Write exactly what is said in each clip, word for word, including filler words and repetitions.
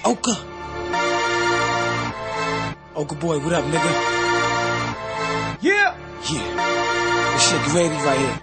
Oka. Oka boy, what up, nigga? Yeah. Yeah. This shit gravy right here.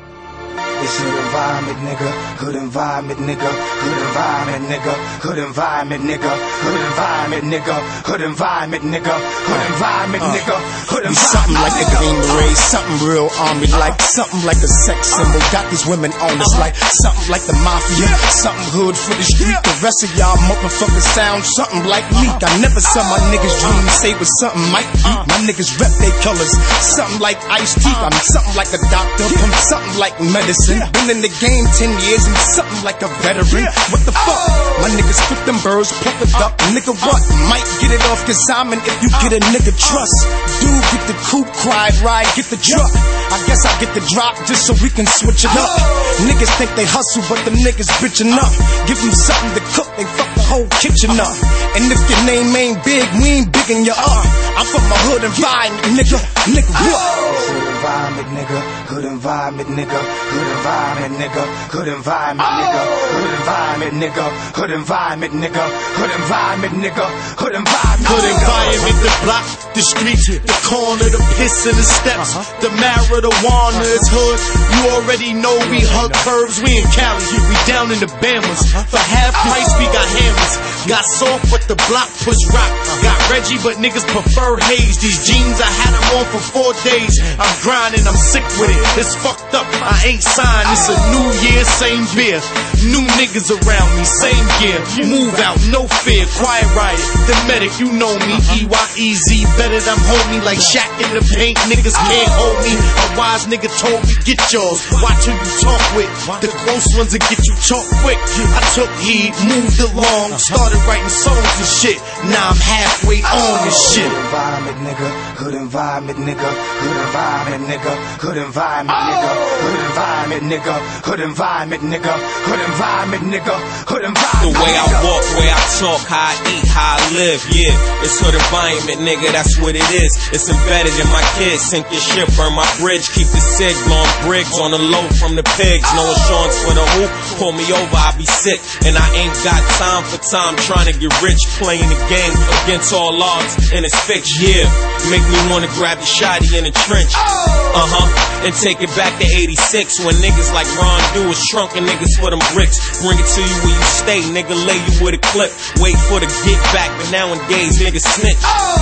It's hood environment, nigga. Hood environment, nigga. Hood environment, nigga. Hood environment, nigga. Hood environment, nigga. Hood environment, nigga. Hood environment, nigga. Hood environment. Something like a Green Beret, something real army like, something like a sex symbol. Got these women on us like something like the mafia, something hood for the street. The rest of y'all motherfuckers sound something like leak. I never saw my niggas dream say was something might be. My niggas rep they colors, something like Ice-T. I'm something like a doctor, I'm something like medicine. Been in the game ten years and something like a veteran. What the fuck? My niggas flip them birds, puff it up. Nigga what? Might get it off consignment if you get a nigga trust. Dude, get the coupe, cry, ride, get the truck. I guess I get the drop just so we can switch it up. Niggas think they hustle, but them niggas bitching up. Give them something to cook, they fuck the whole kitchen up. And if your name ain't big, we ain't biggin' you up. I'm from my hood environment, nigga. Nigga, what? Hood environment, nigga. Hood environment, nigga. Hood environment, nigga. Hood environment, nigga. Hood environment, nigga. Hood environment, nigga. Hood environment, nigga. Hood environment. Hood environment, the block, the street, the corner, the piss and the steps, the marijuana is hood. You already know we hug curves. We in Cali, we down in the Bamas. For half price, we got hammers. Got soft, but the block push rock. Got Reggie, but niggas prefer haze. These jeans, I had them on for four days. I'm grinding, I'm sick with it. It's fucked up, I ain't signed. It's a new year, same beer. New niggas around me, same gear. Move out, no fear. Quiet riot, the medic, you know me. E Y E Z, better than homie. Like Shaq in the paint, niggas can't hold me. A wise nigga told me, get yours. Watch who you talk with. The close ones will get you chalk quick. I took heed, moved along, started writing songs and shit. Now I'm halfway on this shit. Hood environment, nigga. Hood environment, nigga. Hood environment, nigga. Hood environment, nigga. Hood environment, nigga. Hood environment, nigga. Hood environment, nigga. Hood environment. The way I walk, way I talk, how I eat, how I live, yeah. It's hood environment, nigga, that's what it is. It's embedded in my kids. Sink your ship, burn my bridge, keep the sig, blowing bricks on the low from the pigs. No insurance for the hoop, pull me over, I be sick. And I ain't got time for time trying to get rich, playing the game against all odds, and it's fixed, yeah. Make me wanna grab the shotty in the trench, uh-huh, and take it back to eighty-six when niggas like Ron do was trunking niggas for them bricks. Bring it to you where you stay, nigga, lay you with a clip. Wait for the get back, but nowadays niggas snitch.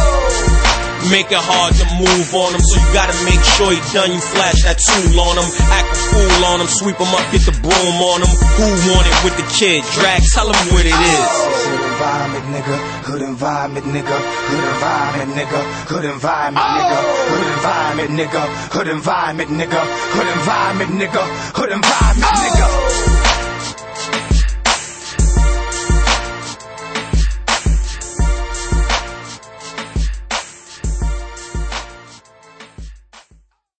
Make it hard to move on them, so you gotta make sure you done. You flash that tool on them, act a fool on them, sweep them up, get the broom on them. Who want it with the kid? Drag, tell them what it is. Hood environment, nigga. Hood environment, nigga. Hood environment, nigga. Hood environment, nigga. Hood environment, nigga. Hood environment, nigga. Hood environment, nigga. Hood environment, nigga.